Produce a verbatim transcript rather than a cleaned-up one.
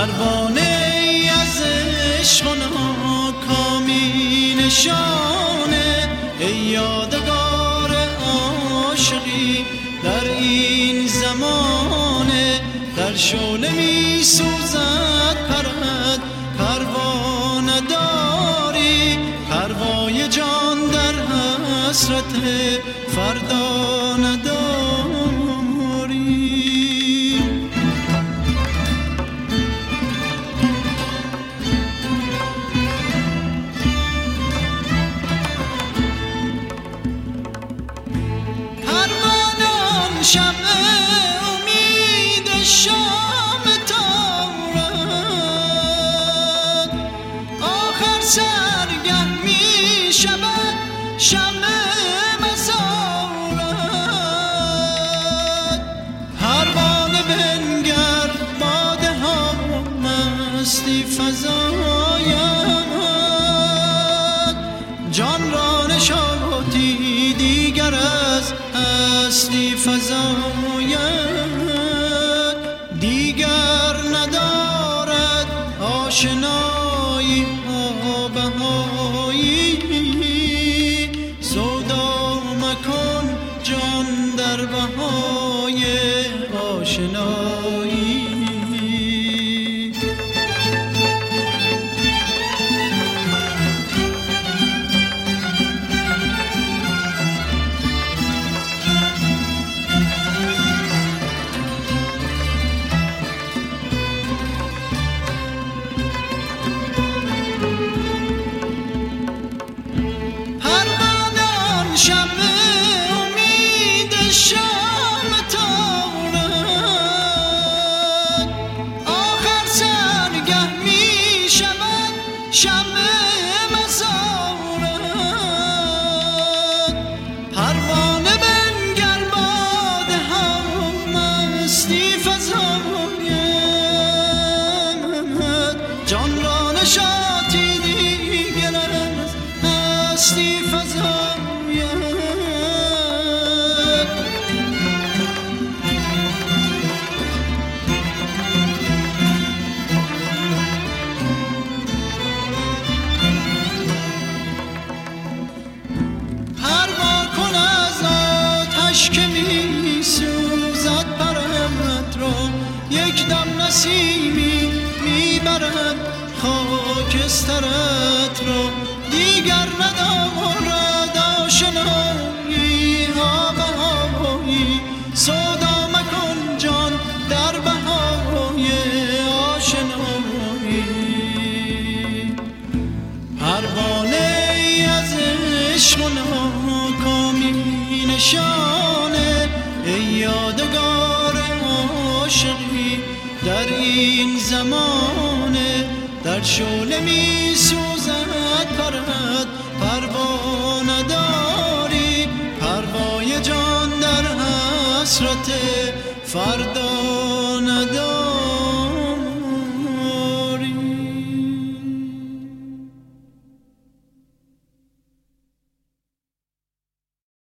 پروانه ای از عشق و ناکامی نشانه، ای یادگار عاشقی در این زمانه. در شعله می سوزد پرد پروانه داری، پروای جان در حسرت فردا نداری. پروانه شمع امید شام تارد، آخر سرگه می شود شمع مزارد. پروانه بنگر باده ها مستی فزاید، جان را نشاطی دیگر از هستی فزاید. دیگر ندارد آشنایی ها بهایی، سودا مکن جان در بهای آشنایی. شمع امید شام تارد، آخر سرگه می شود شمع مزارد. پروانه بنگر باده ها مستی فزاید، جان را نشاطی دیگر از هستی فزاید. که می سوزد پرد را، یک دم نسیمی می برد خاکسترت را. دیگر ندارد آشنایی ها بهایی، سودا مکن جان در بهای آشنایی. پروانه ای از عشق و ناکامی نشانه، ای یادگار عاشقی در این زمانه. در شعله می سوزد پرد پروانه داری، پروای جان در حسرت فردا